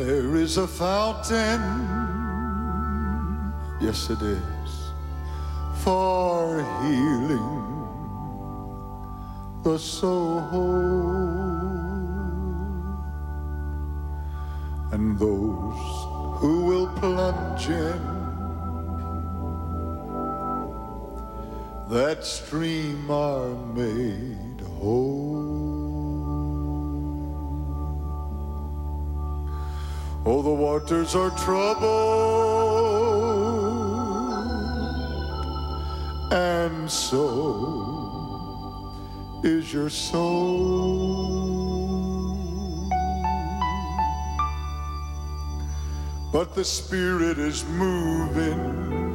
There is a fountain, yes it is, for healing the soul. And those who will plunge in that stream are made whole. Oh, the waters are troubled, and so is your soul. But the Spirit is moving.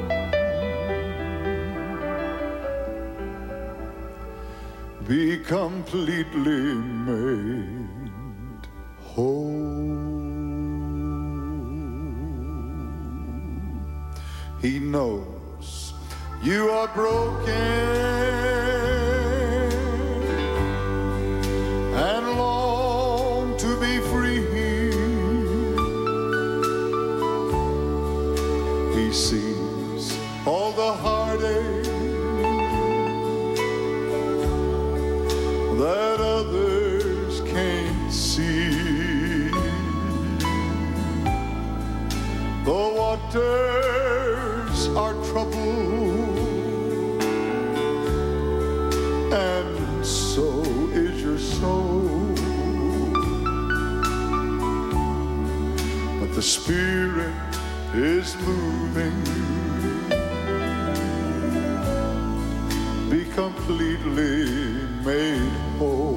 Be completely made whole. He knows you are broken and long to be free. He sees all the heartache that others can't see. The waters are troubled, and so is your soul. But the Spirit is moving. Be completely made whole.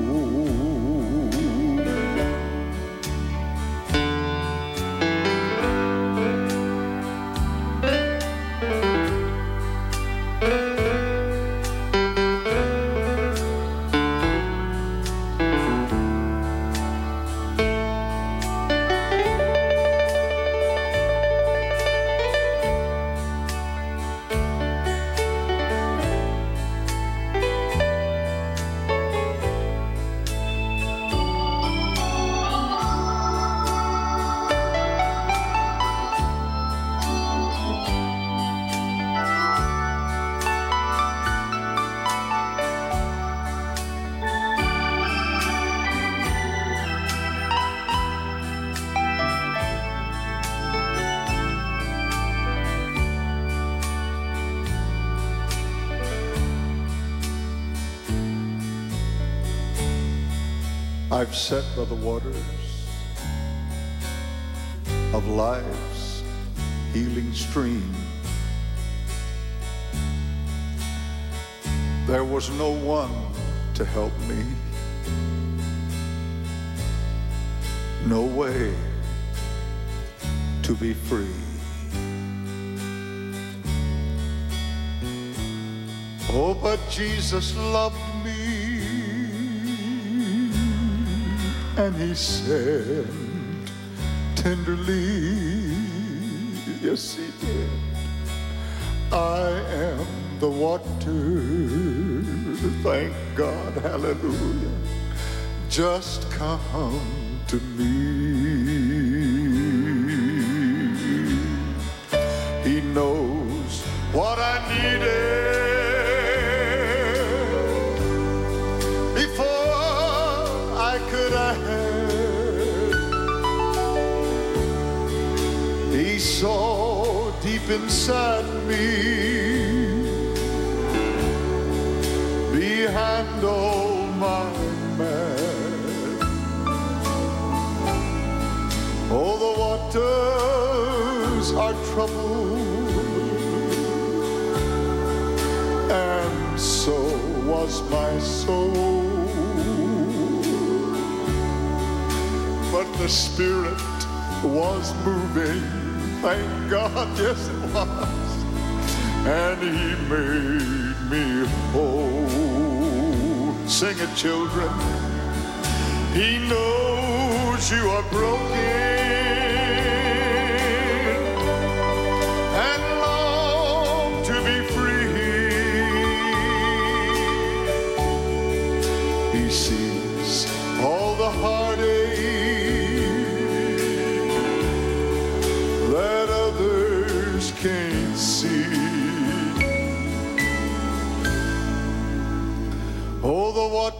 I've sat by the waters of life's healing stream. There was no one to help me, no way to be free. Oh, but Jesus loved me, and he said tenderly, yes he did, I am the water, thank God, hallelujah, just come to me. He knows what I needed so deep inside me, behind all my mess. Oh, the waters are troubled, and so was my soul. But the Spirit was moving. Thank God, yes it was, and he made me whole. Sing it, children. He knows you are broken and long to be free. He sees all the heartache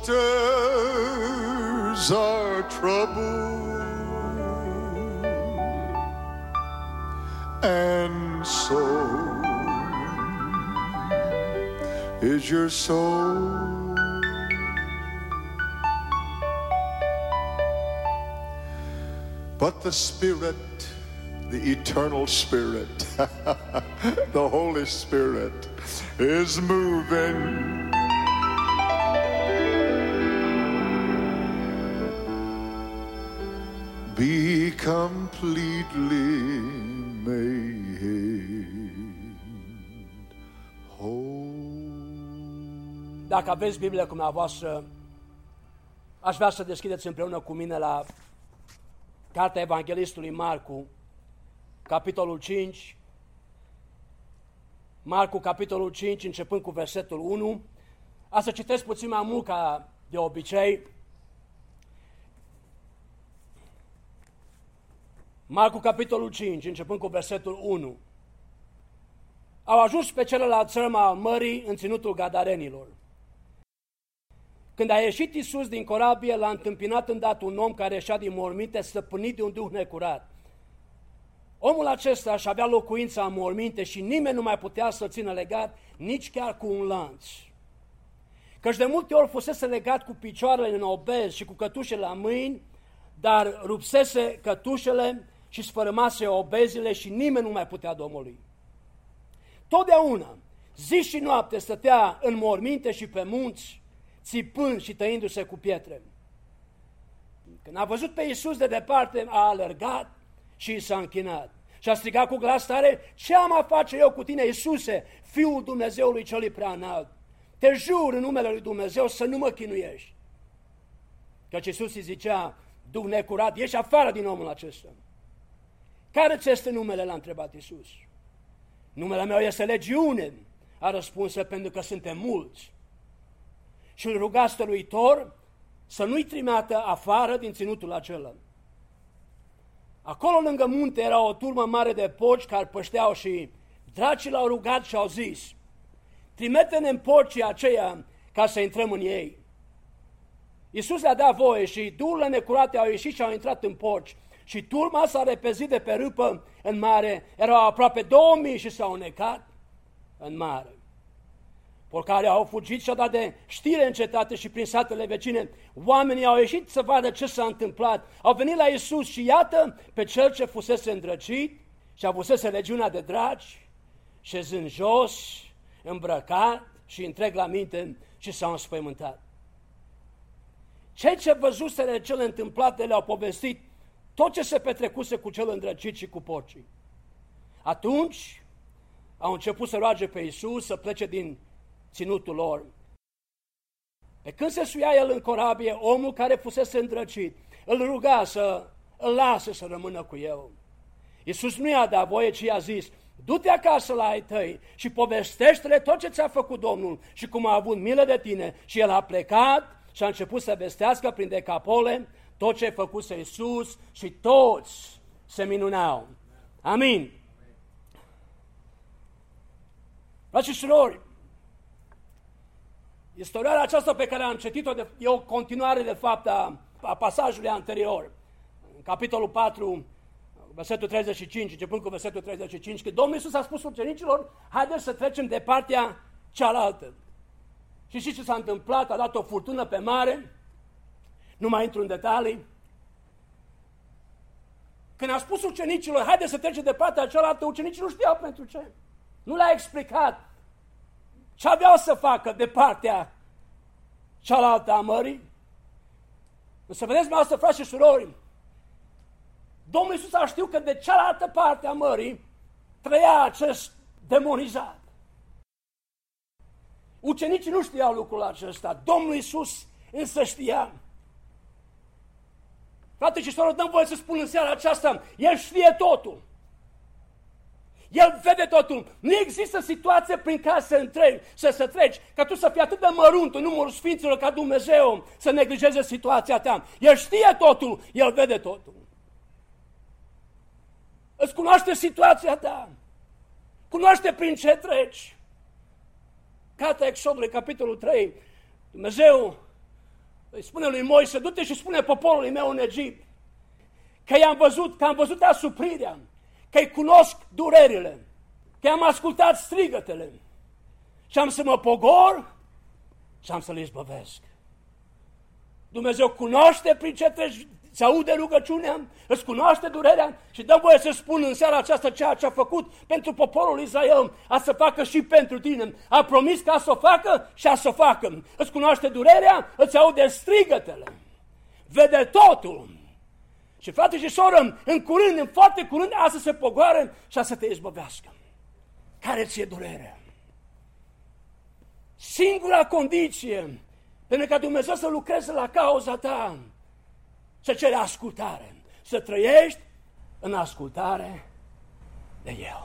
waters are troubled, and so is your soul. But the Spirit, the eternal Spirit, the Holy Spirit is moving. Be completely made whole. Dacă aveți Biblia cu dumneavoastră, aș vrea să deschideți împreună cu mine la Cartea Evanghelistului Marcu, capitolul 5, Marcu, capitolul 5, începând cu versetul 1. A să citesc puțin mai mult ca de obicei. Marcu, capitolul 5, începând cu versetul 1. Au ajuns pe celălalt țărm al mării în ținutul Gadarenilor. Când a ieșit Iisus din corabie, l-a întâmpinat îndată un om care ieșea din morminte, stăpânit de un duh necurat. Omul acesta își avea locuința în morminte și nimeni nu mai putea să-l țină legat, nici chiar cu un lanț. Căci de multe ori fusese legat cu picioarele în obez și cu cătușele la mâini, dar rupsese cătușele și sfărâmase obezile și nimeni nu mai putea domoli. Totdeauna, zi și noapte, stătea în morminte și pe munți, țipând și tăindu-se cu pietre. Când a văzut pe Iisus de departe, a alergat și s-a închinat. Și a strigat cu glas tare: ce am a face eu cu tine, Iisuse, Fiul Dumnezeului celui prea înalt? Te jur în numele lui Dumnezeu să nu mă chinuiești. Căci Iisus îi zicea: duh necurat, ieși afară din omul acesta. Care ți este numele? L-a întrebat Iisus. Numele meu este Legiune, a răspuns, pentru că suntem mulți. Și îl ruga stăluitor să nu-i trimeată afară din ținutul acela. Acolo lângă munte era o turmă mare de porci care pășteau și dracii l-au rugat și au zis: trimite-ne în porcii aceia ca să intrăm în ei. Iisus le-a dat voie și duhurile necurate au ieșit și au intrat în porci. Și turma s-a repezit de pe râpă în mare, erau aproape 2000 și s-au necat în mare. Porcarii au fugit și au dat de știre în cetate și prin satele vecine. Oamenii au ieșit să vadă ce s-a întâmplat. Au venit la Iisus și iată pe cel ce fusese îndrăcit și avusese legiunea de draci, șezând jos, îmbrăcat și întreg la minte, și s-au înspăimântat. Cei ce văzuseră cele întâmplate le-au povestit tot ce se petrecuse cu cel îndrăcit și cu porcii. Atunci au început să roage pe Iisus să plece din ținutul lor. Pe când se suia el în corabie, omul care fusese îndrăcit îl ruga să îl lase să rămână cu el. Iisus nu i-a dat voie, ci i-a zis: du-te acasă la ai tăi și povestește-le tot ce ți-a făcut Domnul și cum a avut milă de tine. Și el a plecat și a început să vestească prin Decapole tot ce făcuse Iisus și toți se minuneau. Amin. Frați și surori, istoria aceasta pe care am citit-o e o continuare de fapt a pasajului anterior. În capitolul 4, versetul 35, începând cu versetul 35, că Domnul Iisus a spus ucenicilor: haideți să trecem de partea cealaltă. Și știți ce s-a întâmplat? A dat o furtună pe mare, nu mai intru în detalii. Când a spus ucenicilor: haideți să trecem de partea cealaltă, ucenicii nu știau pentru ce. Nu le-a explicat ce aveau să facă de partea cealaltă a mării. Însă vedeți, dumneavoastră, frați și surori, Domnul Iisus a știut că de cealaltă parte a mării trăia acest demonizat. Ucenicii nu știau lucrul acesta, Domnul Iisus însă știa. Frate și soră, dăm voie să spun în seara aceasta: El știe totul. El vede totul. Nu există situație prin care să treci, ca tu să fii atât de mărunt în numărul Sfinților ca Dumnezeu să neglijeze situația ta. El știe totul, El vede totul. Îți cunoaște situația ta, cunoaște prin ce treci. Cartea Exodului, capitolul 3, Dumnezeu Îi spune lui Moise, du-te și spune poporului meu în Egipt că am văzut asuprirea, că îi cunosc durerile, că am ascultat strigătele și am să mă pogor și am să le izbăvesc. Dumnezeu cunoaște prin ce treci, se aude rugăciunea, îți cunoaște durerea și dă voie să spun în seara aceasta ceea ce a făcut pentru poporul Israel, a să facă și pentru tine. A promis că a să o facă și a să o facă. Îți cunoaște durerea, îți aude strigătele, vede totul. Și frate și soră, în curând, în foarte curând, a să se pogoare și a să te izbăvească. Care ți-e durerea? Singura condiție pentru ca Dumnezeu să lucreze la cauza ta, să cere ascultare, să trăiești în ascultare de El.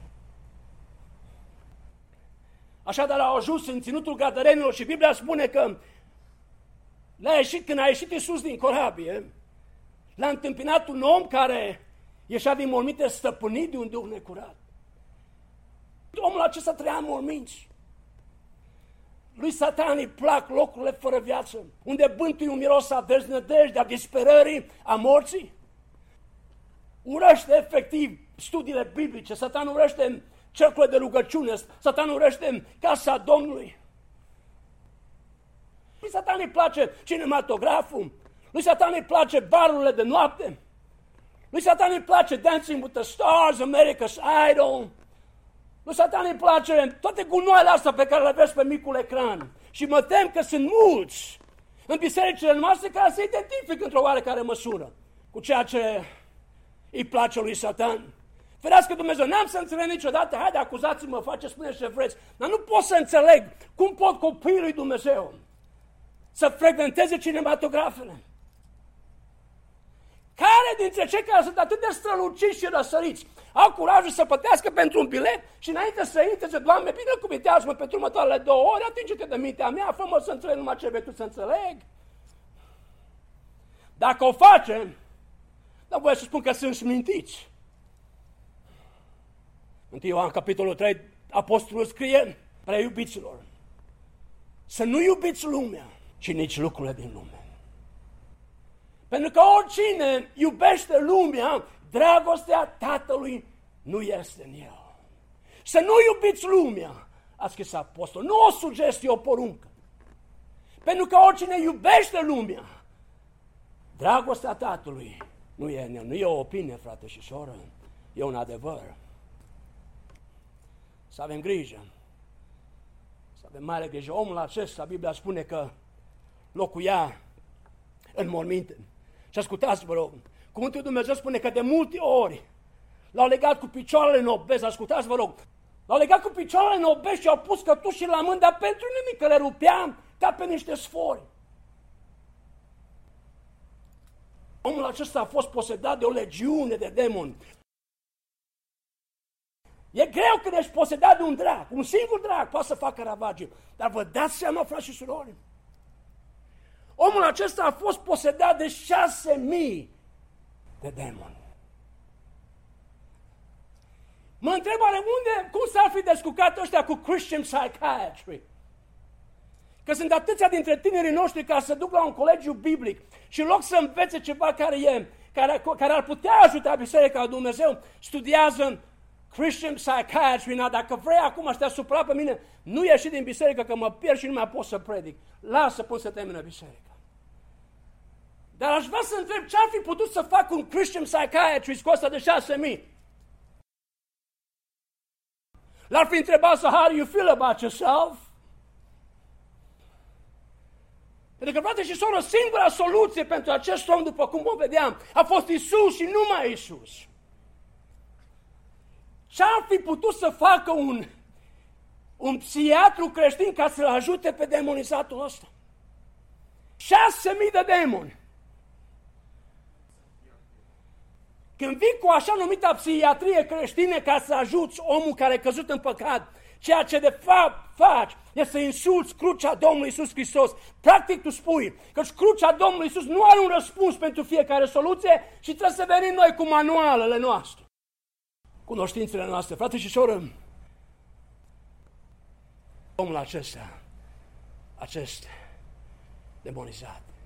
Așadar au ajuns în ținutul Gadarenilor și Biblia spune că când a ieșit Iisus din corabie, l-a întâmpinat un om care ieșea din morminte stăpânit de un duh necurat. Omul acesta trăia în morminți. Lui Satan îi plac locurile fără viață, unde bântui un miros a deznădejdii, a disperării, a morții. Urăște efectiv studiile biblice, Satan urăște cercurile de rugăciune, Satan urăște casa Domnului. Lui Satan îi place cinematograful, lui Satan îi place barurile de noapte, lui Satan îi place Dancing with the Stars, America's Idol. Lui Satan îi place toate gunoaiele astea pe care le vezi pe micul ecran. Și mă tem că sunt mulți în bisericile noastre care se identifică într-o oarecare măsură cu ceea ce îi place lui Satan. Ferească Dumnezeu, n-am să înțeleg niciodată, haide acuzați-mă, faceți, spuneți ce vreți, dar nu pot să înțeleg cum pot copiii lui Dumnezeu să frecventeze cinematografele. Care dintre cei care sunt atât de străluciți și răsăriți au curajul să plătească pentru un bilet și înainte să intre, zice, Doamne, binecuvântează-mă pentru următoarele 2 ore, atinge-te de mintea mea, fă-mă să înțeleg numai ce vrei tu să înțeleg. Dacă o face, dar voie să spun că sunt smintiți. În Ioan, capitolul 3, apostolul scrie, prea iubiților, să nu iubiți lumea și nici lucrurile din lume. Pentru că oricine iubește lumea, dragostea Tatălui nu este în el. Să nu iubiți lumea, a scris apostol, nu o sugestie, o poruncă. Pentru că oricine iubește lumea, dragostea Tatălui nu e în el. Nu e o opinie, frate și soră, e un adevăr. Să avem grijă, să avem mare grijă. Omul acesta, Biblia spune că locuia în morminte. Și ascultați, vă rog, cuvântul lui Dumnezeu spune că de multe ori l-au legat cu picioarele în obezi, ascultați, vă rog, l-au legat cu picioarele în obezi și au pus cătușii la mână, dar pentru nimic, că le rupeam ca pe niște sfori. Omul acesta a fost posedat de o legiune de demoni. E greu când ești posedat de un drac, un singur drac poate să facă ravagii, dar vă dați seama, frați și surori, omul acesta a fost posedat de 6.000 de demoni. Mă întreb oare cum s-ar fi descurcat ăștia cu Christian Psychiatry? Că sunt atâția dintre tinerii noștri care se duc la un colegiu biblic și în loc să învețe ceva care ar putea ajuta Biserica lui Dumnezeu, studiază Christian Psychiatry. Dacă vrei acum să te supăra pe mine, nu ieși din biserică că mă pierd și nu mai pot să predic. Lasă până să termină biserica. Dar aș vrea să întreb ce ar fi putut să fac un Christian Psychiatrist cu ăsta de 6.000? L-ar fi întrebat să, how do you feel about yourself? Pentru că, frate și soră, singura soluție pentru acest om, după cum o vedeam, a fost Iisus și numai Iisus. Ce-ar fi putut să facă un psihiatru creștin ca să-l ajute pe demonizatul ăsta? 6.000 de demoni. Când vii cu așa numita psihiatrie creștină ca să ajuți omul care a căzut în păcat, ceea ce de fapt faci este să insulți crucea Domnului Iisus Hristos. Practic tu spui că crucea Domnului Iisus nu are un răspuns pentru fiecare soluție și trebuie să venim noi cu manualele noastre, cunoștințele noastre. Frate și soră, omul acesta, acest demonizat,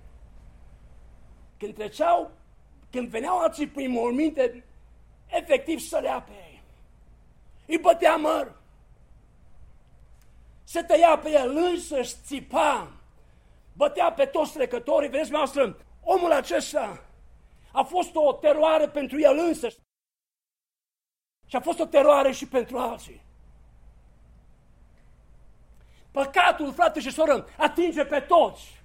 când veneau alții prin morminte, efectiv sărea pe ei. Îi bătea măr. Se tăia pe el însăși, țipa, bătea pe toți trecătorii. Vedeți, noastră, omul acesta a fost o teroare pentru el însăși și a fost o teroare și pentru alții. Păcatul, frate și soră, atinge pe toți.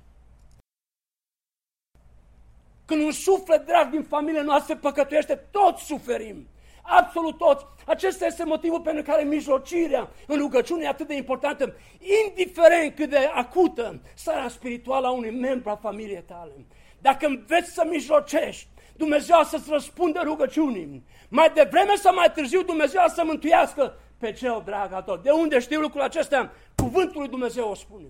Când un suflet drag din familia noastră păcătuiește, toți suferim. Absolut toți. Acesta este motivul pentru care mijlocirea în rugăciune e atât de importantă, indiferent cât de acută starea spirituală a unui membru a familiei tale. Dacă înveți să mijlocești, Dumnezeu să-ți răspundă rugăciunii. Mai devreme sau mai târziu Dumnezeu să mântuiască pe cel drag al tău. De unde știu lucrul acesta? Cuvântul lui Dumnezeu o spune.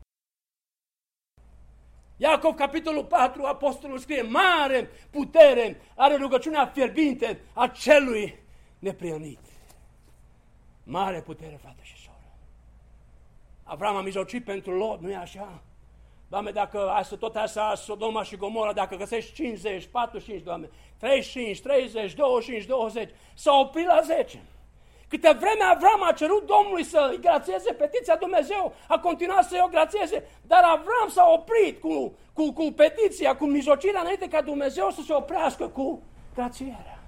Iacov, capitolul 4, apostolul scrie: mare putere are rugăciunea fierbinte a celui neprihănit. Mare putere, frate și soră. Avram a mijlocit pentru Lot, nu-i așa? Doamne, dacă tot asta Sodoma și Gomora, dacă găsești 50, 45, Doamne, 35, 30, 25, 20, s-a oprit la 10. Câte vreme Avram a cerut Domnului să-i grațieze petiția, Dumnezeu a continuat să-i o grațieze, dar Avram s-a oprit cu petiția, cu mijlocirea, înainte ca Dumnezeu să se oprească cu grațierea.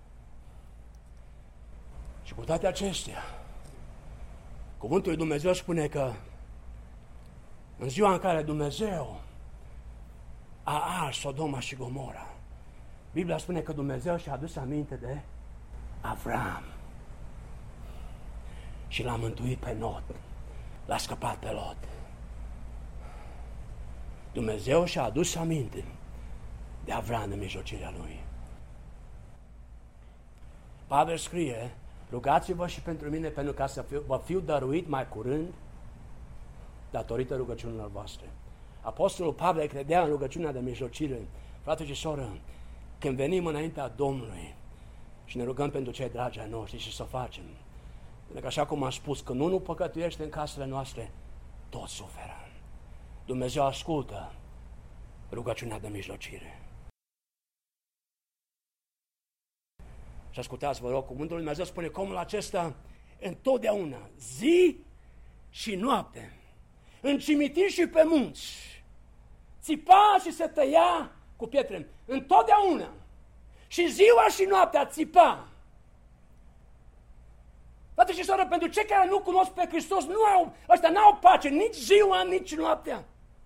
Și cu toate acestea, cuvântul lui Dumnezeu spune că în ziua în care Dumnezeu a ars Sodoma și Gomora, Biblia spune că Dumnezeu și-a adus aminte de Avram și l-a mântuit pe Lot, l-a scăpat pe Lot. Dumnezeu și-a adus aminte de Avram în mijlocirea lui. Pavel scrie: rugați-vă și pentru mine, pentru ca să vă fiu dăruit mai curând datorită rugăciunilor voastre. Apostolul Pavel credea în rugăciunea de mijlocire. Frate și soră, când venim înaintea Domnului și ne rugăm pentru cei dragi ai noștri și să facem, pentru că așa cum am spus, când unul păcătuiește în casele noastre, toți suferă. Dumnezeu ascultă rugăciunea de mijlocire. Și ascultați, vă rog, cuvântul lui Dumnezeu spune că omul acesta întotdeauna, zi și noapte, în cimitir și pe munți, țipa și se tăia cu pietre, întotdeauna, și ziua și noaptea țipa. Frate și soră, pentru cei care nu cunosc pe Hristos, ăștia n-au pace nici ziua, nici noaptea.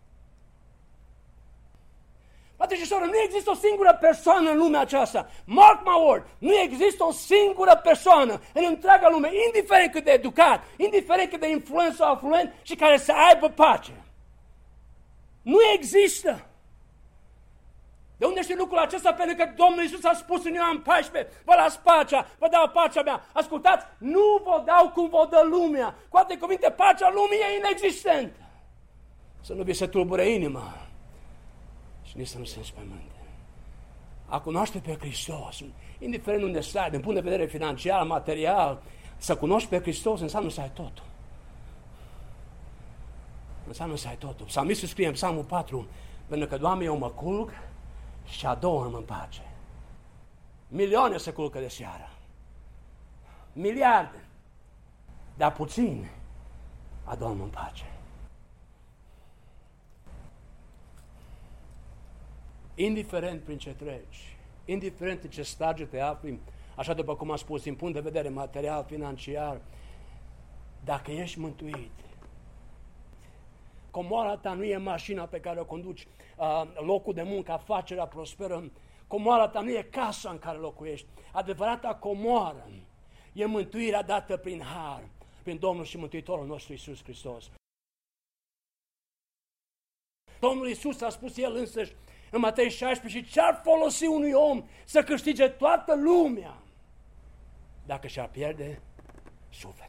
Frate și soră, nu există o singură persoană în lumea aceasta. Mark my word, nu există o singură persoană în întreaga lume, indiferent cât de educat, indiferent cât de influent sau afluent, și care să aibă pace. Nu există. De unde știi lucrul acesta? Pentru că Domnul Iisus a spus în Ioan 14: vă las pacea, vă dau pacea mea. Ascultați, nu vă dau cum vă dă lumea. Cu alte cuvinte, pacea lumii e inexistentă. Să nu vi se tulbure inima și nici să nu se înspăimânte. A cunoaște pe Hristos, indiferent unde stai, din punct de vedere financiar, material, să cunoști pe Hristos înseamnă să ai totul. Înseamnă să ai totul. Psalmistul scrie în Psalmul 4: pentru că, Doamne, eu mă culc și adorm în pace. Milioane se culcă de seară, miliarde, dar puțini adorm în pace. Indiferent prin ce treci, indiferent în ce stadiu te afli, așa după cum am spus, din punct de vedere material, financiar, dacă ești mântuit, comoara ta nu e mașina pe care o conduci, locul de muncă, afacerea prosperă. Comoara ta nu e casa în care locuiești. Adevărata comoară e mântuirea dată prin har, prin Domnul și Mântuitorul nostru Iisus Hristos. Domnul Iisus a spus El însăși în Matei 16: și ce-ar folosi unui om să câștige toată lumea dacă și-ar pierde sufletul?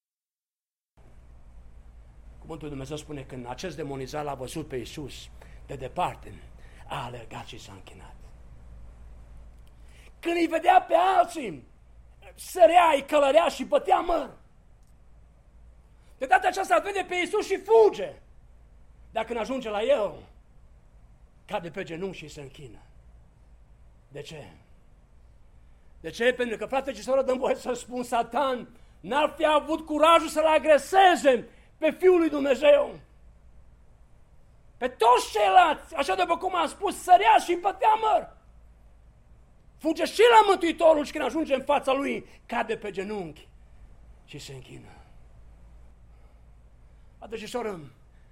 Cuvântul lui Dumnezeu spune că în acest demonizat l-a văzut pe Iisus de departe, a alergat și s-a închinat. Când îi vedea pe alții, sărea, îi călărea și bătea măr. De data aceasta îl vede pe Iisus și fuge. Dar când ajunge la el, cade pe genunchi și se închină. De ce? De ce? Pentru că, frate și soră, dăm voie să spun, Satan n-ar fi avut curajul să-L agreseze pe Fiul lui Dumnezeu. Pe toți ceilalți, așa după cum am spus, sărea și împătea măr. Fuge și la Mântuitorul și când ajunge în fața lui, cade pe genunchi și se închină. Frate și soră,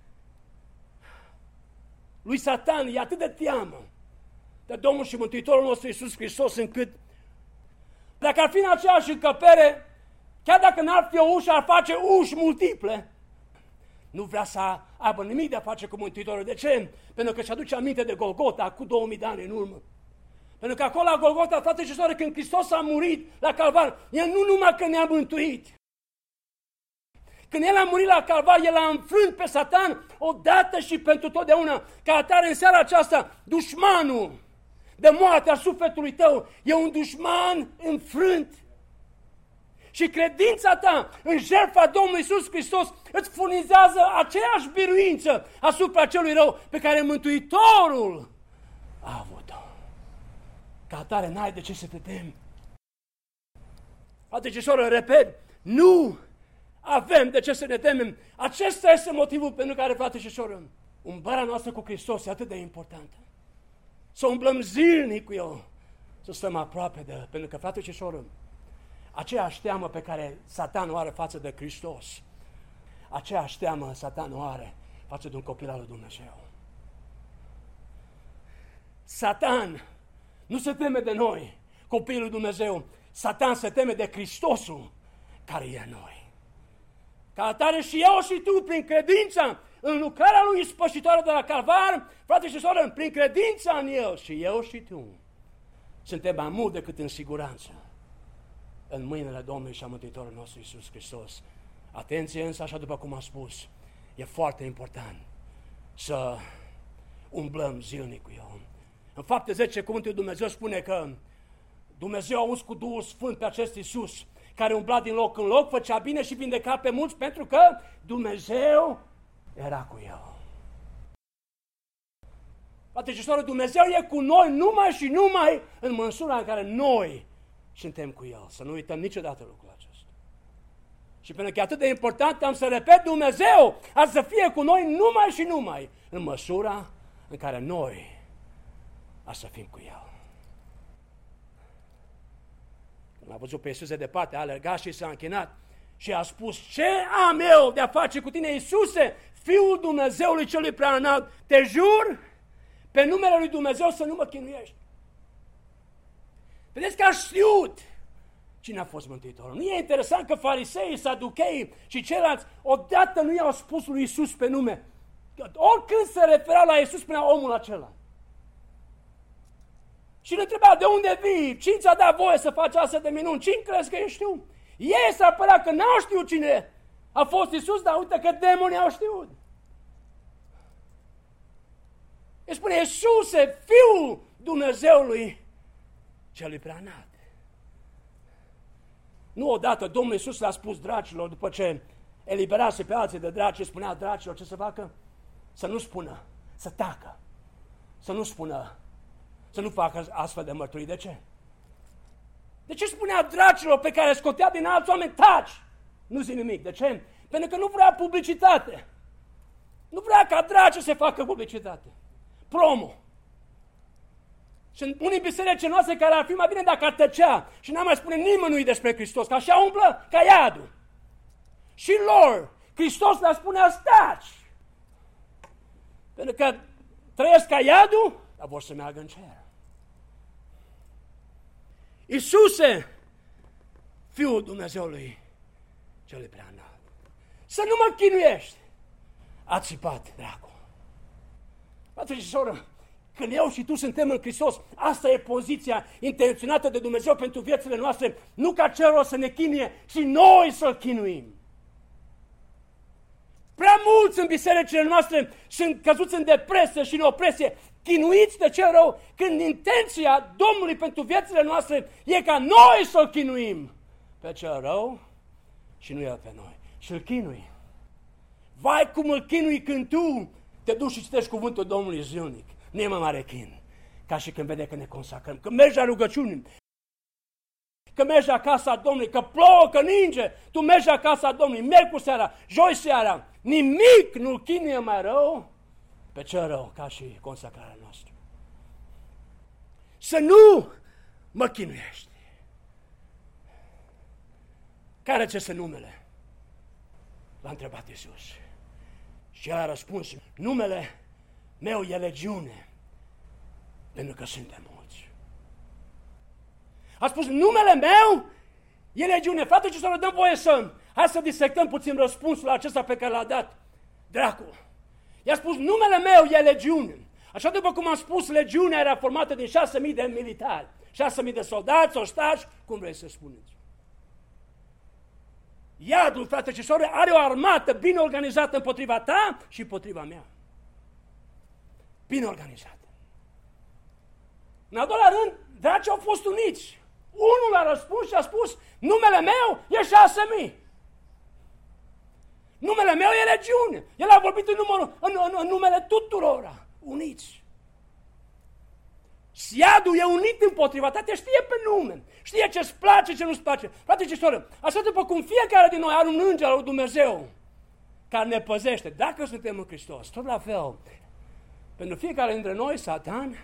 lui Satan e atât de teamă de Domnul și Mântuitorul nostru Iisus Hristos, încât dacă ar fi în aceeași încăpere, chiar dacă n-ar fi o ușă, ar face uși multiple. Nu vrea să aibă nimic de a face cu Mântuitorul. De ce? Pentru că își aduce aminte de Golgota cu 2000 de ani în urmă. Pentru că acolo la Golgota, frate și soră, când Hristos a murit la Calvar, El nu numai că ne-a mântuit. Când El a murit la Calvar, El a înfrânt pe Satan odată și pentru totdeauna. Ca atare, în seara aceasta, dușmanul de moarte a sufletului tău e un dușman înfrânt. Și credința ta în jertfa Domnului Iisus Hristos îți furnizează aceeași biruință asupra celui rău pe care Mântuitorul a avut-o. Ca atare, n-ai de ce să te temi. Frate și soră, repet, nu avem de ce să ne temem. Acesta este motivul pentru care, frate și soră, umblarea noastră cu Hristos e atât de importantă. Să umblăm zilnic cu El, să stăm aproape de El. Pentru că, frate și soră, aceeași teamă pe care Satan o are față de Hristos, aceeași teamă Satan o are față de un copil al lui Dumnezeu. Satan nu se teme de noi, copilul lui Dumnezeu. Satan se teme de Hristosul care e în noi. Ca atare și eu și tu, prin credința în lucrarea lui ispășitoare de la Calvar, frate și soră, prin credința în El și eu și tu, suntem mai mult decât în siguranță în mâinile Domnului și a Mântuitorului nostru Iisus Hristos. Atenție însă, așa după cum am spus, e foarte important să umblăm zilnic cu El. În Fapte 10, cuvântul lui Dumnezeu spune că Dumnezeu a uns cu Duhul Sfânt pe acest Iisus, care umbla din loc în loc, făcea bine și vindeca pe mulți, pentru că Dumnezeu era cu El. Frate și soră, Dumnezeu e cu noi numai și numai în măsura în care noi suntem cu El. Să nu uităm niciodată lucrul acesta. Și pentru că e atât de important, am să repet, Dumnezeu ar să fie cu noi numai și numai în măsura în care noi ar să fim cu El. Când a văzut pe Iisus de departe, a alergat și s-a închinat și a spus: ce am eu de a face cu tine, Iisuse, Fiul Dumnezeului celui preaînalt? Te jur pe numele lui Dumnezeu să nu mă chinuiești. Vedeți că a știut cine a fost Mântuitorul. Nu e interesant că fariseii, saducheii și ceilalți odată nu i-au spus lui Iisus pe nume. Oricând se referea la Iisus, spunea omul acela. Și îl întreba: de unde vii? Cine ți-a dat voie să faci astfel de minuni? Cine crezi că ești tu? Ei s-ar părea că n-au știut cine a fost Iisus, dar uite că demonii au știut. Îi spune: Iisuse, Fiul Dumnezeului celui preaînalt. Nu odată Domnul Iisus le-a spus dracilor, după ce eliberase pe alții de draci, spunea dracilor ce să facă? Să nu spună, să tacă, să nu spună, să nu facă astfel de mărturii. De ce? De ce spunea dracilor pe care scotea din alți oameni: taci, nu zi nimic? De ce? Pentru că nu vrea publicitate. Nu vrea ca dracii să facă publicitate. Promo. Sunt unii biserici noastre care ar fi mai bine dacă ar tăcea și n-ar mai spune nimănui despre Hristos, că așa umblă ca iadul. Și lor, Hristos le-a spunea: stați! Pentru că trăiesc ca iadul, dar vor să meargă în cer. Iisuse, Fiul Dumnezeului celui preaînalt, să nu mă chinuiești! A țipat dracu. Frate și soră, când eu și tu suntem în Hristos, asta e poziția intenționată de Dumnezeu pentru viețile noastre, nu ca celor să ne chinuie și noi să-L chinuim. Prea mulți în bisericile noastre sunt căzuți în depresie și în opresie, chinuiți de cel rău, când intenția Domnului pentru viețile noastre e ca noi să-L chinuim pe cel rău și nu El pe noi. Și îl chinui. Vai cum îl chinui când tu te duci și citești cuvântul Domnului zilnic. nu e mai mare chin ca și când vede că ne consacrăm, că mergi la rugăciune, că mergi la casa Domnului, că plouă, că ninge, tu mergi la casa Domnului, miercuri seara, joi seara, nimic nu-l chinuie mai rău pe cel rău ca și consacrarea noastră. Să nu mă chinuiești. Care ți este numele? L-a întrebat Iisus. Și el a răspuns, numele meu e legiune, pentru că suntem mulți. A spus, numele meu e legiune. Frate și soră, dăm voie hai să disectăm puțin răspunsul acesta pe care l-a dat dracul. I-a spus, numele meu e legiune. Așa după cum am spus, legiunea era formată din 6.000 de militari, 6.000 de soldați, ostași, cum vrei să spuneți. Iadul, frate și soră, are o armată bine organizată împotriva ta și împotriva mea. Bine organizată. În al doilea rând, dracii au fost uniți. Unul a răspuns și a spus, numele meu e 6.000. Numele meu e legiune. El a vorbit în numele tuturora, uniți. Iadul e unit împotriva ta, te știe pe nume, știe ce-ți place, ce nu-ți place. Frate și soră, așa după cum fiecare din noi are un înger al lui Dumnezeu care ne păzește, dacă suntem în Hristos, tot la fel, pentru fiecare dintre noi, Satan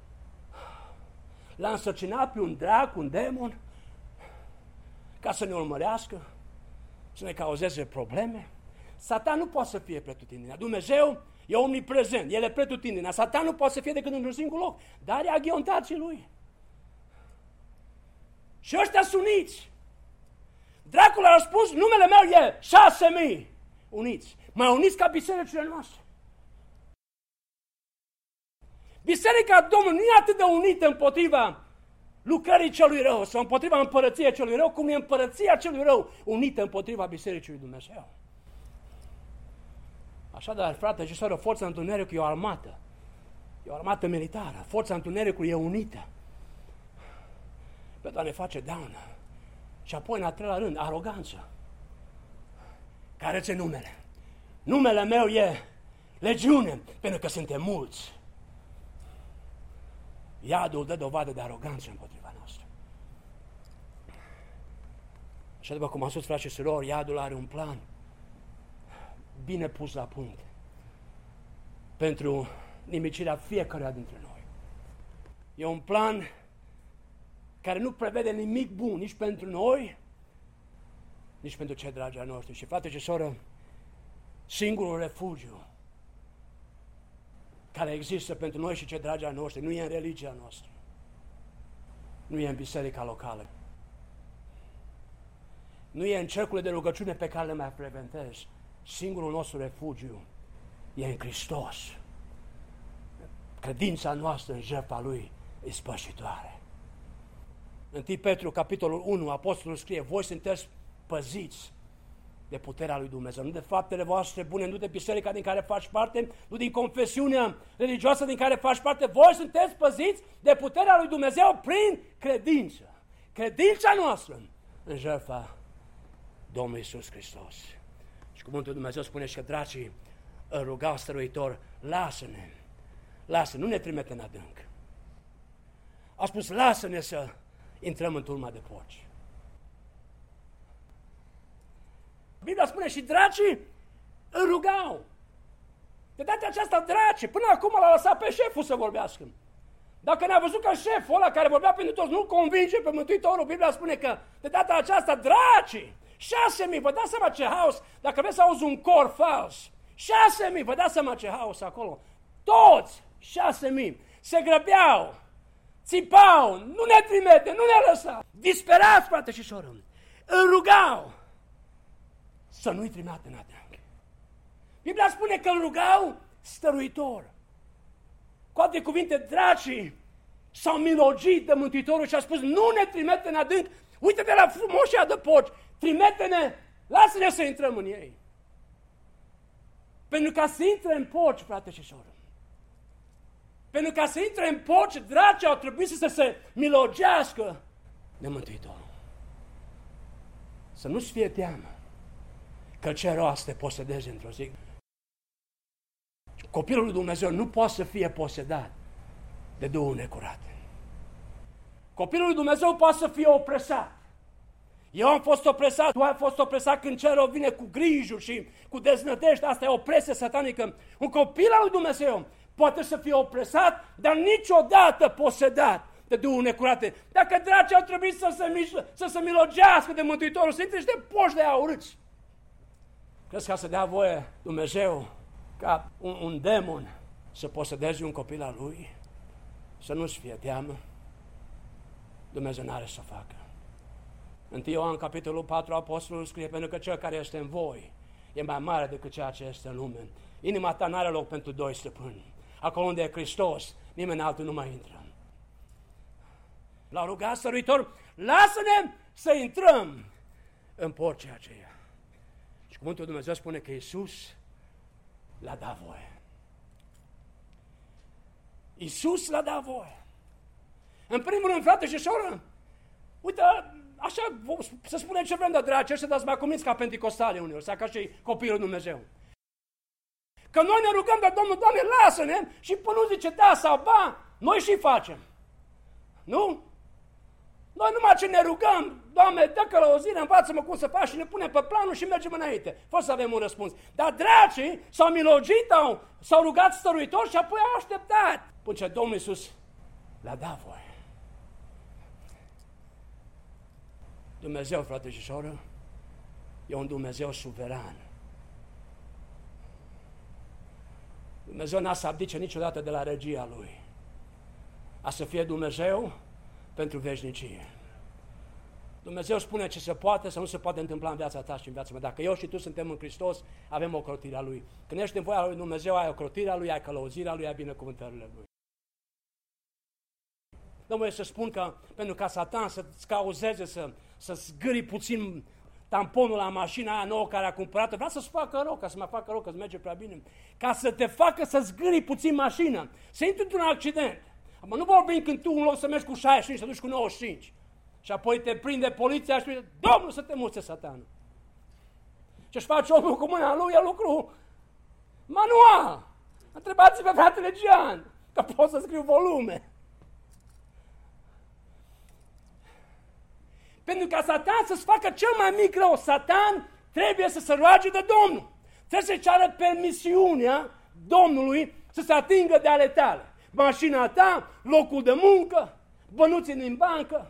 l-a însărcinat pe un drac, un demon, ca să ne urmărească, să ne cauzeze probleme. Satan nu poate să fie pretutindeni. Dumnezeu e omniprezent, El e pretutindeni. Satan nu poate să fie decât într-un singur loc, dar are aghiontații lui. Și ăștia sunt uniți. Dracul a răspuns, numele meu e 6.000 uniți. Mai uniți ca bisericile noastre. Biserica Domnului nu e atât de unită împotriva lucrării celui rău sau împotriva împărăției celui rău, cum e împărăția celui rău unită împotriva Bisericii lui Dumnezeu. Așadar, frate și soră, forța întunericului e o armată. E o armată militară. Forța întunericului e unită pentru a ne face daună. Și apoi, în al treilea rând, aroganță. Care ți-e numele? Numele meu e legiune, pentru că suntem mulți. Iadul dă dovadă de aroganță împotriva noastră. Și după cum am spus, frați și surori, iadul are un plan bine pus la punct pentru nimicirea fiecăruia dintre noi. E un plan care nu prevede nimic bun nici pentru noi, nici pentru cei dragi ai noștri. Și frate și soră, singurul refugiu care există pentru noi și cei dragi ai noștri nu e în religia noastră, nu e în biserica locală, nu e în cercurile de rugăciune pe care le mai frecventez. Singurul nostru refugiu e în Hristos. Credința noastră în jertfa Lui e spășitoare. În 1 Petru, capitolul 1, apostolul scrie, voi sunteți păziți de puterea lui Dumnezeu, nu de faptele voastre bune, nu de biserica din care faci parte, nu din confesiunea religioasă din care faci parte, voi sunteți păziți de puterea lui Dumnezeu prin credință. Credința noastră în jertfa Domnului Iisus Hristos. Și cuvântul lui Dumnezeu spune și că dracii îl rugau stăruitor, lasă-ne, lasă, nu ne trimite în adânc. A spus, lasă-ne să intrăm în turma de porci. Biblia spune și dracii îl rugau. De data aceasta dracii, până acum l-a lăsat pe șeful să vorbească. Dacă ne-a văzut că șeful ăla care vorbea pentru toți nu convinge pe Mântuitorul, Biblia spune că de data aceasta dracii, 6.000, vă dați seama ce haos, dacă vreți să auzi un cor fals, 6.000, vă dați seama ce haos acolo, toți 6.000 se grăbeau, țipau, nu ne trimite, nu ne lăsa, disperați, frate și soră, îl rugau să nu-i trimite în adânc. Biblia spune că îl rugau stăruitor. Cu alte cuvinte, dracii s-au milogit de Mântuitorul și a spus, nu ne trimite în adânc, uite-te la frumoșia de porci, trimite-ne, lasă-ne să intrăm în ei. Pentru ca să intre în porci, frate și soră, pentru ca să intre în porci, dracii au trebuit să se milogească de Mântuitorul. Să nu-ți fie teamă că ce rău să te posedeze într-o zi. Copilul lui Dumnezeu nu poate să fie posedat de duhul necurat. Copilul lui Dumnezeu poate să fie opresat. Eu am fost opresat, tu ai fost opresat când cerul vine cu grijuri și cu deznădejde. Asta e opresie satanică. Un copil al lui Dumnezeu poate să fie opresat, dar niciodată posedat de duhul necurate. Dacă dracii au trebuit să se milogească de Mântuitorul, să intre niște poși de aurâți. Crezi ca să dea voie Dumnezeu ca un demon să posedeze un copil al lui? Să nu-și fie teamă? Dumnezeu n-are să o facă. În Ioan, capitolul 4, apostolul scrie, pentru că cel care este în voi e mai mare decât ceea ce este în lume. Inima ta n-are loc pentru doi stăpâni. Acolo unde e Hristos, nimeni altul nu mai intră. L-a rugat stăruitor, lasă-ne să intrăm în porția aceea. Și cuvântul lui Dumnezeu spune că Iisus l-a dat voie. Iisus l-a dat voie. În primul rând, frate și soră, uite, așa să spunem ce vrem de draci ăștia, dar să mai cuminți ca penticostale uneori, sau ca și copilul Dumnezeu. Că noi ne rugăm de Domnul, Doamne, lasă-ne, și până nu zice da sau ba, noi și facem. Nu? Noi numai ce ne rugăm, Doamne, dă călăuzire, învață-mă cum să faci și ne punem pe planul și mergem înainte. Fără să avem un răspuns. Dar dracii s-au milogit, s-au rugat stăruitor și apoi au așteptat. Până ce Domnul Iisus le-a dat voie. Dumnezeu, frate și soră, e un Dumnezeu suveran. Dumnezeu n-a să abdice niciodată de la regia Lui. A să fie Dumnezeu pentru veșnicie. Dumnezeu spune ce se poate sau nu se poate întâmpla în viața ta și în viața mea. Dacă eu și tu suntem în Hristos, avem ocrotirea Lui. Când ești în voia Lui Dumnezeu, ai ocrotirea Lui, ai călăuzirea Lui, ai binecuvântările Lui. Nu voi să spun că pentru ca Satan să-ți cauzeze, să zgâri puțin tamponul la mașina aia nouă care a cumpărat-o, vrea să-ți facă rău, ca să mai facă rău, că îți merge prea bine, ca să te facă să zgâri puțin mașina, să intri într-un accident. Acum nu vorbim când tu în loc să mergi cu 65, să duci cu 95 și apoi te prinde poliția și spune, Domnul să te muște, Satan. Ce-și face omul cu mâna lui e lucru manual. Întrebați-vă fratele Gian, că pot să scriu volume. Pentru ca Satan să-ți facă cel mai mic rău, Satan trebuie să se roage de Domnul. Trebuie să-i ceară permisiunea Domnului să se atingă de ale tale. Mașina ta, locul de muncă, bănuții din bancă.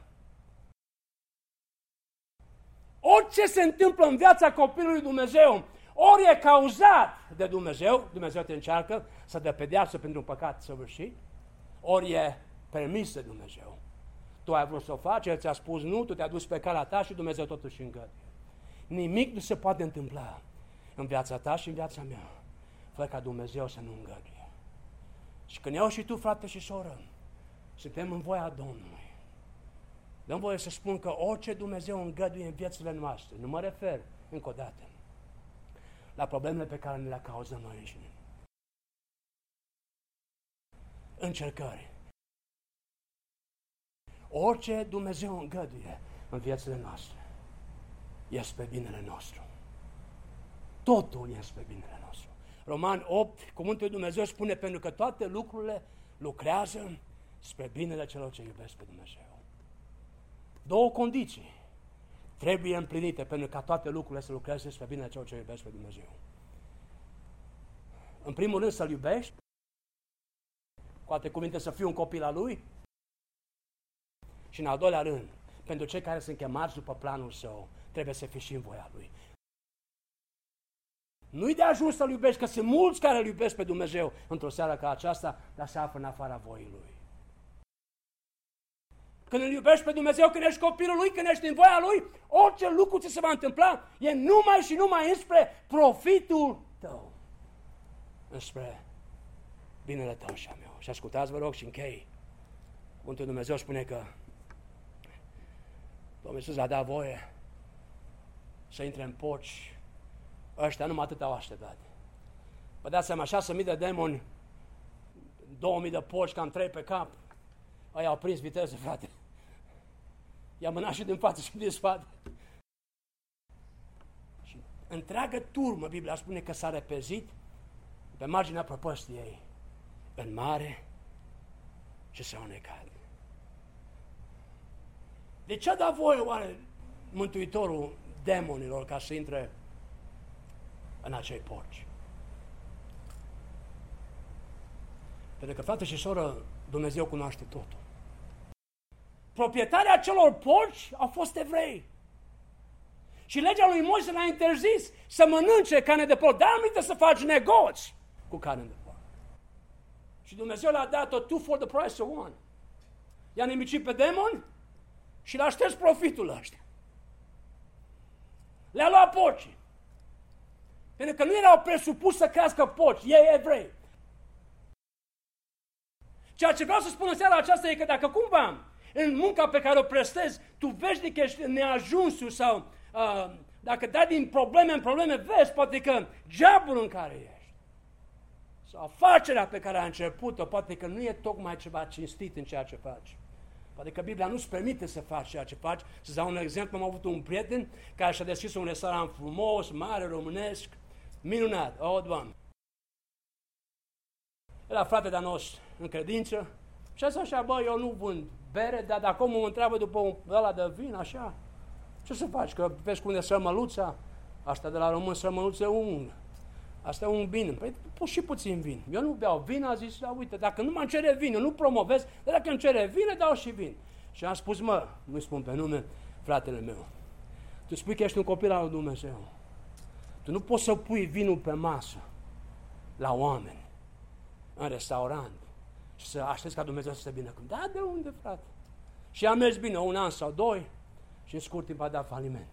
Orice se întâmplă în viața copilului Dumnezeu, ori e cauzat de Dumnezeu, Dumnezeu te încearcă să dea pedeapsă pentru un păcat săvârșit, ori e permis de Dumnezeu. Tu ai vrut să o faci, El ți-a spus nu, tu te-ai dus pe calea ta și Dumnezeu totuși îngăduie. Nimic nu se poate întâmpla în viața ta și în viața mea, fără ca Dumnezeu să nu îngăduie. Și când eu și tu, frate și soră, suntem în voia Domnului, dăm voie să spun că orice Dumnezeu îngăduie în viețile noastre, nu mă refer, încă o dată, la problemele pe care ne le cauzăm noi înșine. Încercări. Orice Dumnezeu îngăduie în viețile noastre, e spre binele nostru. Totul e spre binele nostru. Roman 8, cuvântul lui Dumnezeu spune, pentru că toate lucrurile lucrează spre binele celor ce iubesc pe Dumnezeu. Două condiții trebuie împlinite pentru ca toate lucrurile să lucreze spre binele celor ce iubesc pe Dumnezeu. În primul rând să-L iubești, cu alte cuvinte să fii un copil al Lui, și în al doilea rând, pentru cei care sunt chemați după planul Său, trebuie să fii și în voia Lui. Nu-i de ajuns să-L iubești, că sunt mulți care Îl iubesc pe Dumnezeu într-o seară ca aceasta, dar se află în afara voii Lui. Când Îl iubești pe Dumnezeu, când ești copilul Lui, când ești în voia Lui, orice lucru ți se va întâmpla e numai și numai înspre profitul tău, înspre binele tău și a meu. Și ascultați, vă rog, și închei. Cuvântul Dumnezeu spune că Domnul Iisus a dat voie să intre în porci. Ăștia numai atât au așteptat. Vă dați seama, 6.000 de demoni, 2.000 de porci, cam 3 pe cap. Ăia au prins viteză, frate. I-a mânat și din față și din spate. Și întreagă turmă, Biblia spune că s-a repezit pe marginea prăpăstiei, în mare, și s-au necat. De ce a dat voie oare Mântuitorul demonilor ca să intre în acei porci? Pentru că, frate și soră, Dumnezeu cunoaște totul. Proprietarii acelor porci au fost evrei. Și legea lui Moise l-a interzis să mănânce carne de porc, dar nu să faci negoți cu carne de porc. Și Dumnezeu l-a dat-o two for the price of one. I-a nimicit pe demon și l-a șters profitul ăștia. Le-a luat porcii. Pentru că nu erau presupus să crească porci, ei evrei. Ceea ce vreau să spun în seara aceasta e că dacă cumva în munca pe care o prestezi, tu veșnic ești în neajunsuri sau dacă dai din probleme în probleme, vezi poate că jobul în care ești sau afacerea pe care a început-o, poate că nu e tocmai ceva cinstit în ceea ce faci. Poate că Biblia nu-ți permite să faci ceea ce faci. Să dau un exemplu, am avut un prieten care și-a deschis un restaurant frumos, mare, românesc, minunat, o, Doamne. Era frate de-a nostru în credință și a zis așa, bă, eu nu vând bere, dar dacă omul mă întreabă după un ăla de vin, așa, ce să faci? Că vezi cum e sămăluța, asta de la român sămăluță un, asta e un vin, păi pus și puțin vin. Eu nu beau vin, a zis, da, uite, dacă nu mă cere vin, eu nu promovez, dar dacă îmi cere vin, dau și vin. Și am spus, mă, nu-i spun pe nume, fratele meu, tu spui că ești un copil al lui Dumnezeu. Tu nu poți să pui vinul pe masă la oameni, în restaurant, și să aștepți ca Dumnezeu să se binecuvânteze. Da, de unde, frate? Și am mers bine, un an sau doi, și în scurt timp a dat faliment.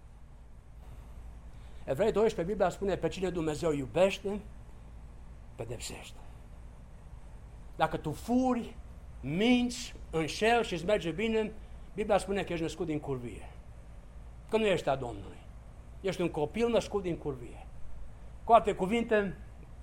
Evrei 12, Biblia spune, pe cine Dumnezeu iubește, pedepsește. Dacă tu furi, minți, înșeli și îți merge bine, Biblia spune că ești născut din curvie. Că nu ești a Domnului. Ești un copil născut din curvie. Cu alte cuvinte,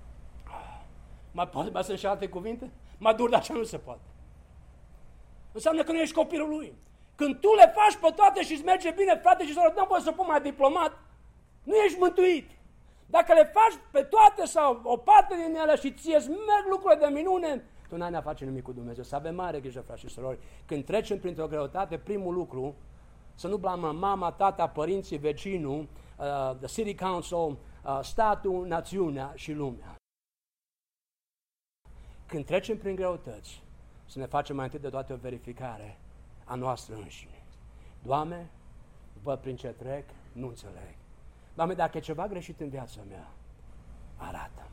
mai sunt și alte cuvinte? Mai dur, dar așa nu se poate. Înseamnă că nu ești copilul lui. Când tu le faci pe toate și îți merge bine, frate și soră, nu poți să pun mai diplomat, nu ești mântuit. Dacă le faci pe toate sau o parte din ele și ție îți merg lucrurile de minune, tu n-ai ne-a face nimic cu Dumnezeu. Să avem mare grijă, frați și surori. Când trecem printr-o greutate, primul lucru, să nu blamăm mama, tata, părinții, vecinul, the city council, statul, națiunea și lumea. Când trecem prin greutăți, să ne facem mai întâi de toate o verificare a noastră înșine. Doamne, văd prin ce trec, nu înțeleg. Doamne, dacă e ceva greșit în viața mea, arată-mi.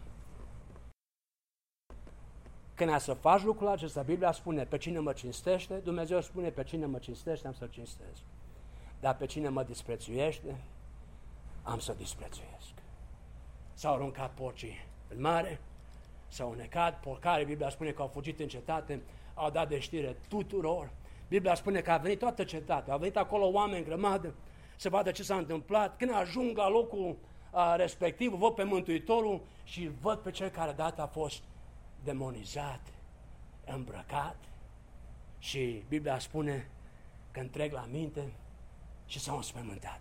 Când ai să faci lucrul acesta, Biblia spune, pe cine mă cinstește, Dumnezeu spune, pe cine mă cinstește, am să-l cinstesc. Dar pe cine mă disprețuiește, am să disprețuiesc. S-au aruncat porcii în mare, s-au unecat, porcarii, Biblia spune că au fugit în cetate, au dat de știre tuturor. Biblia spune că a venit toată cetatea, au venit acolo oameni în grămadă să vadă ce s-a întâmplat. Când ajung la locul respectiv, văd pe Mântuitorul și văd pe cel care dată a fost demonizat, îmbrăcat și Biblia spune că întreg la minte și s-au înspăimântat.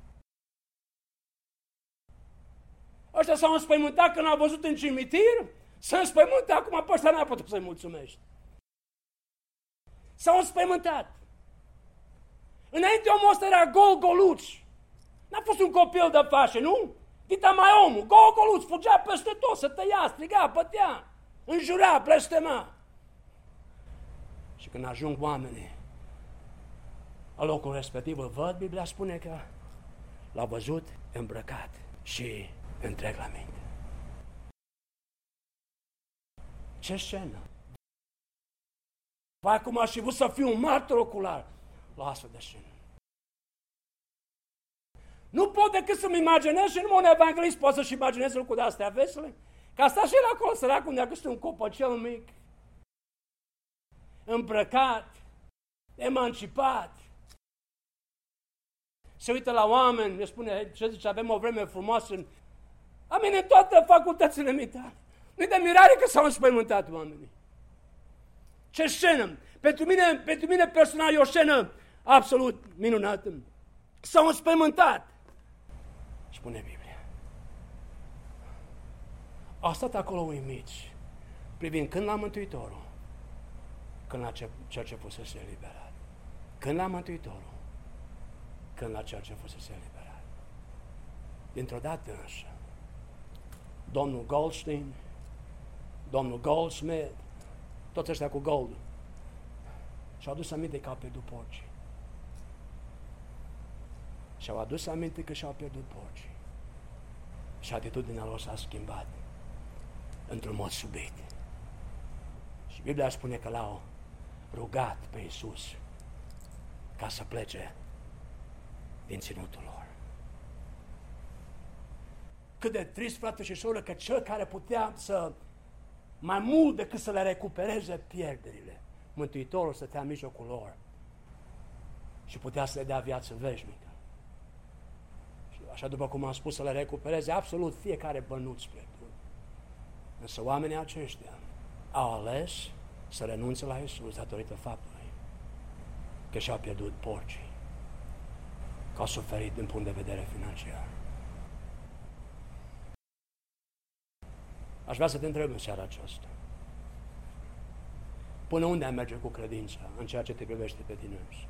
Ăștia s-au înspăimântat când au văzut în cimitir, s-au înspăimântat, acum pe ăștia n-a putut să-i mulțumești. S-au înspăimântat. Înainte omul ăsta era gol-goluț. N-a fost un copil de fașe, nu? Dita mai omul, gol-goluț, fugea peste tot, se tăia, striga, bătea, înjura, blestema. Și când ajung oamenii la locul respectiv, îl văd, Biblia spune că l-a văzut îmbrăcat și întreg la minte. Ce scenă! Vai, cum aș fi vrut să fiu un martor ocular la astfel de scenă. Nu pot decât să-mi imaginez și numai un evanghelist poate să-și imagineze lucruri de astea vesele. Ca asta și el acolo, săracul, unde a găsit un copăcel mic, îmbrăcat, emancipat. Se uită la oameni, ne spune, ce zice, avem o vreme frumoasă în toate facultățile mitale. Nu-i de mirare că s-au înspăimântat oamenii. Ce scenă! Pentru mine personal e o scenă absolut minunată. S-au înspăimântat. Spune Biblia. Au stat acolo uimiți, privind când la Mântuitorul, când la cel ce fusese eliberat. Când la Mântuitorul, când la cel ce fusese eliberat. Dintr-o dată însă, domnul Goldstein, domnul Goldsmith, toți ăștia cu gold, și-au adus aminte că au pierdut porcii. Și-au adus aminte că și-au pierdut porcii. Și atitudinea lor s-a schimbat într-un mod subit. Și Biblia spune că l-au rugat pe Iisus ca să plece din ținutul lor. Cât de trist, frate și soră, că cel care putea să, mai mult decât să le recupereze pierderile, Mântuitorul stătea în mijlocul lor și putea să le dea viață veșnică. Și așa, după cum am spus, să le recupereze absolut fiecare bănuț pierdut. Însă oamenii aceștia au ales să renunțe la Iisus datorită faptului că și-au pierdut porcii, că au suferit din punct de vedere financiar. Aș vrea să te întreb în seara aceasta. Până unde ai merge cu credința în ceea ce te privește pe tine însuți?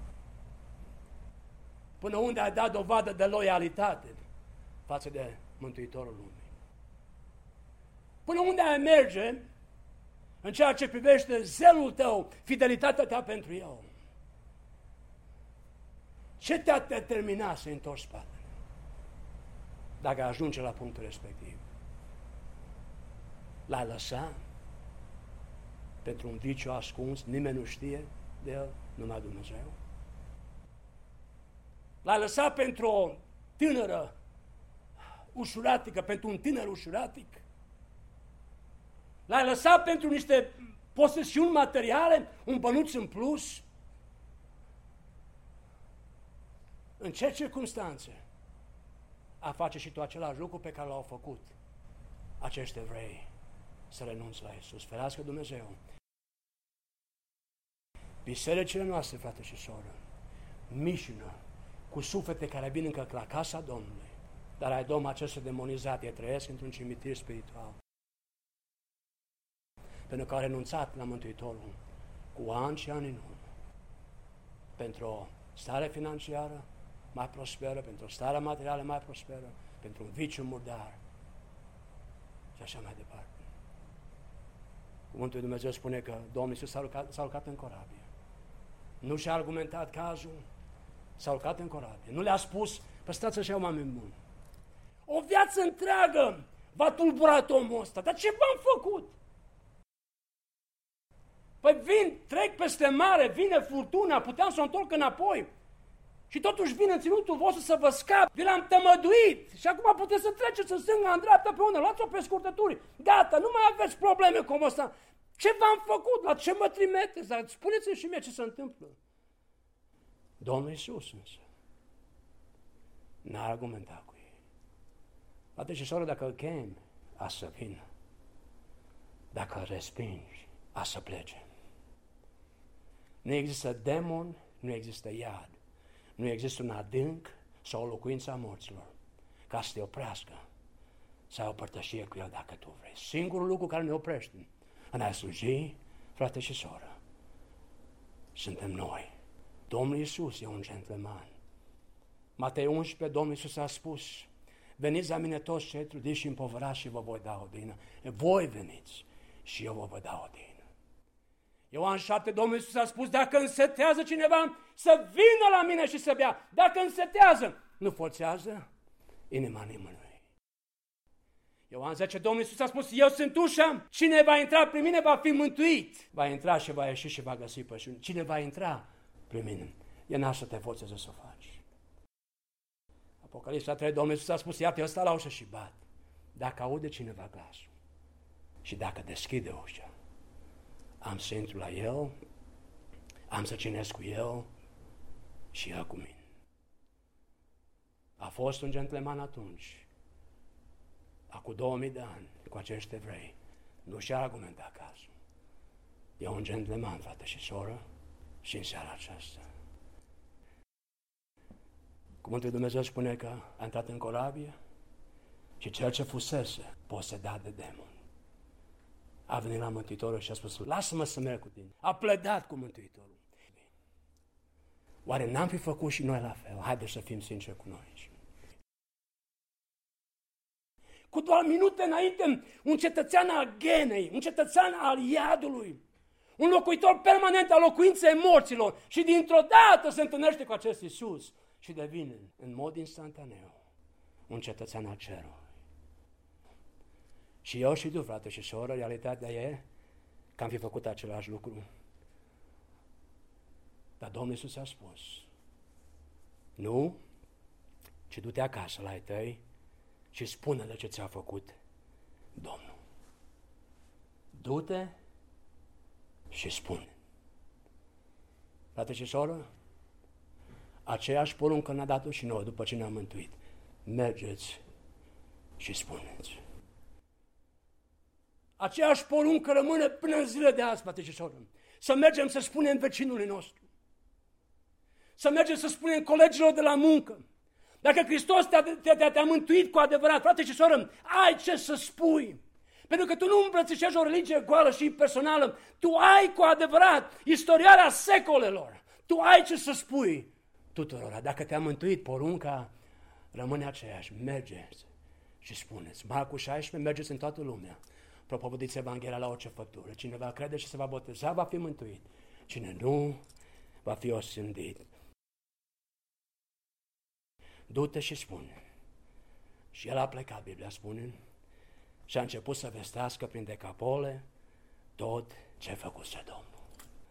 Până unde ai dat dovadă de loialitate față de Mântuitorul lumii? Până unde ai merge în ceea ce privește zelul tău, fidelitatea ta pentru El? Ce te-a determinat să întorci spatele dacă ajunge la punctul respectiv? L-ai lăsat pentru un viciu ascuns, nimeni nu știe de el, numai Dumnezeu? L-ai lăsat pentru o tânără ușuratică, pentru un tânăr ușuratic? L-ai lăsat pentru niște posesiuni materiale, un bănuț în plus? În ce circunstanțe a face și tu același lucru pe care l-au făcut acești evrei, să renunți la Iisus? Ferească Dumnezeu! Bisericile noastre, frate și soră, mișină cu suflete care vin încă la casa Domnului, dar ai Domnul acestea demonizate, trăiesc într-un cimitir spiritual. Pentru că au renunțat la Mântuitorul cu ani și ani în urmă, pentru o stare financiară mai prosperă, pentru o stare materială mai prosperă, pentru un viciu murdar și așa mai departe. Cuvântul lui Dumnezeu spune că Domnul Iisus s-a urcat în corabie. Nu și-a argumentat cazul, s-a urcat în corabie. Nu le-a spus, păstrați așa, oameni buni. O viață întreagă v-a tulburat omul ăsta, dar ce v-am făcut? Păi trec peste mare, vine furtuna, puteam să o întorc înapoi. Și totuși vin în ținutul vostru să vă scap, vi l-am tămăduit și acum puteți să treceți în stânga, în dreapta, pe unde, luați-o pe scurtături. Gata, nu mai aveți probleme cu omul ăsta. Ce v-am făcut? La ce mă trimiteți? Dar spuneți-mi și mie ce se întâmplă. Domnul Iisus însă n-a argumentat cu ei. Frate și soră, dacă îl chemi, a să vină. Dacă îl respingi, a să plece. Nu există demon, nu există iad. Nu există un adânc sau o locuință a morților ca să te oprească să ai o părtășie cu El dacă tu vrei. Singurul lucru care ne oprește în a sluji, frate și soră, suntem noi. Domnul Iisus e un gentleman. Matei 11, Domnul Iisus a spus, veniți la mine toți cei trudiți și împovărați și vă voi da odihnă. Voi veniți și eu vă voi da odihnă. Ioan 7, Domnul Iisus a spus, dacă însetează cineva, să vină la mine și să bea. Dacă însetează, nu forțează inima nimănui. Ioan 10, Domnul Iisus a spus, eu sunt ușa, cine va intra prin mine va fi mântuit. Va intra și va ieși și va găsi pășuni. Cine va intra prin mine, e n-a să te forțeze să o faci. Apocalipsa 3, Domnul Iisus a spus, iată, eu stau la ușă și bat. Dacă aude cineva glasul și dacă deschide ușa, am să intru la El, am să cinesc cu El și El cu mine. A fost un gentleman atunci, acum 2000 de ani, cu acești evrei. Nu și-a argumentat cazul. E un gentleman, frate și soră, și în seara aceasta. Cuvântul lui Dumnezeu spune că a intrat în corabie Și cel ce fusese posedat de demon a venit la Mântuitorul și a spus, lasă-mă să merg cu tine. A pledat cu Mântuitorul. Oare n-am fi făcut și noi la fel? Haideți să fim sinceri cu noi. Cu doar minute înainte, un cetățean al Ghenei, un cetățean al iadului, un locuitor permanent al locuinței morților și dintr-o dată se întâlnește cu acest Iisus și devine, în mod instantaneu, un cetățean al cerului. Și eu și tu, frate și soră, realitatea e că am fi făcut același lucru. Dar Domnul Iisus a spus, nu, ci du-te acasă la ai tăi și spune-le ce ți-a făcut Domnul. Du-te și spune. Frate și soră, aceeași poruncă ne-a dat-o și noi după ce ne-am mântuit. Mergeți și spuneți. Aceeași poruncă rămâne până în zile de azi, frate și soră. Să mergem să spunem vecinului nostru. Să mergem să spunem colegilor de la muncă. Dacă Hristos te-a mântuit cu adevărat, frate și soră, ai ce să spui. Pentru că tu nu îmbrățișezi o religie goală și impersonală, tu ai cu adevărat istoriarea secolelor. Tu ai ce să spui tuturora. Dacă te-a mântuit, porunca rămâne aceeași. Mergeți și spuneți. Marcu 16, mergeți în toată lumea. Propovădiți Evanghelia la orice făptură. Cine va crede și se va boteza, va fi mântuit. Cine nu, va fi osândit. Du-te și spune. Și el a plecat, Biblia spune, și a început să vestească prin Decapole tot ce făcuse Domnul.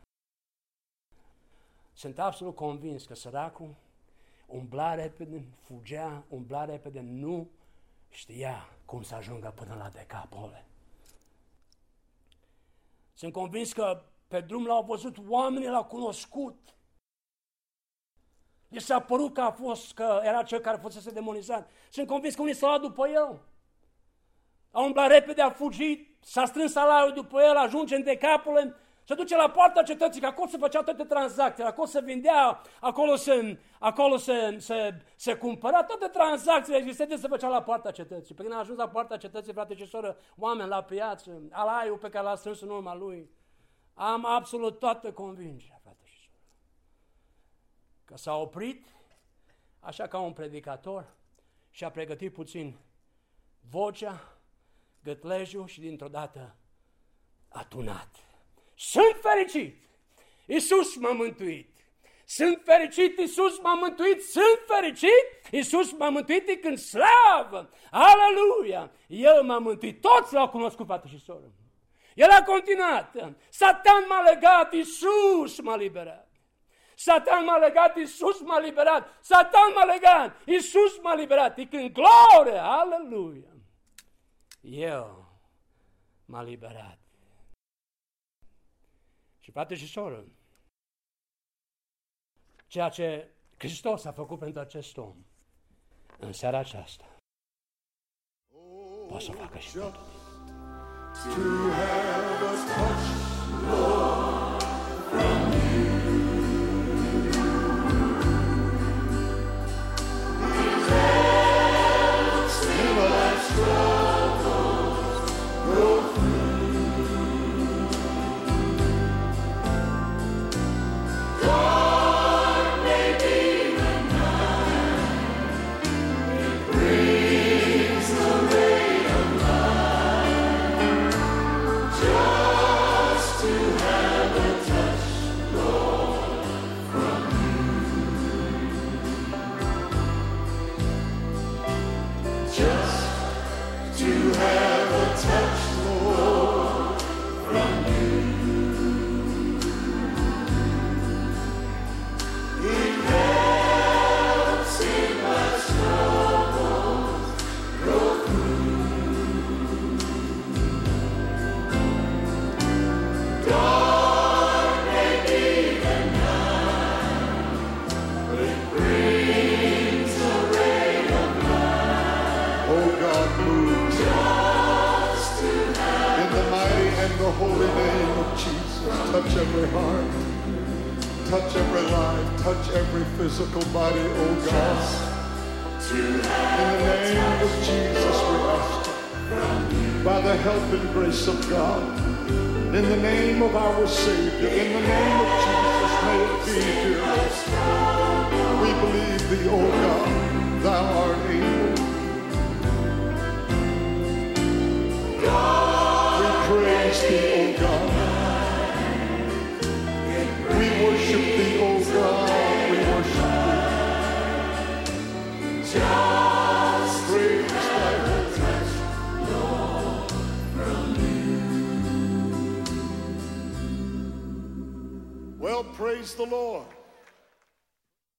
Sunt absolut convins că săracul umbla repede, fugea, umbla repede, nu știa cum să ajungă până la Decapole. Sunt convins că pe drum l-au văzut oamenii, l-au cunoscut. I s-a părut că era cel care fusese demonizat. Sunt convins că unii s-au luat după el. A umblat repede, a fugit, s-a strâns salariul după el, ajunge în Decapole, se duce la poarta cetății, că acolo se făceau toate tranzacțiile, acolo se vindea, acolo se cumpăra, toate tranzacțiile existente se făceau la poarta cetății. Pe când a ajuns la poarta cetății, frate și soră, oameni la piață, alaiul pe care l-a strâns în urma lui, am absolut toată convingerea, frate și soră, că s-a oprit, așa ca un predicator, și a pregătit puțin vocea, gâtlejul și dintr-o dată a tunat. Sunt fericit! Iisus m-a mântuit! Sunt fericit! Iisus m-a mântuit! Sunt fericit! Iisus m-a mântuit când slavă! Aleluia! El m-a mântuit! Toți l-au cunoscut, frate și soră. El a continuat. Satan m-a legat, Iisus m-a liberat. Satan m-a legat, Iisus m-a liberat. Satan m-a legat, Iisus m-a liberat. E când glorie! Aleluia! Eu m-a liberat. Și frate și soră, ceea ce Hristos a făcut pentru acest om în seara aceasta, poate să facă și pentru touch every heart, touch every life, touch every physical body, oh God. In the name of Jesus, we by the help and grace of God. In the name of our Savior, in the name of Jesus, may it be, dear Lord. We believe thee, O God, thou art able. We praise thee, O God. We worship thee, O God. We worship thee. Praise thy holy name. Well, praise the Lord.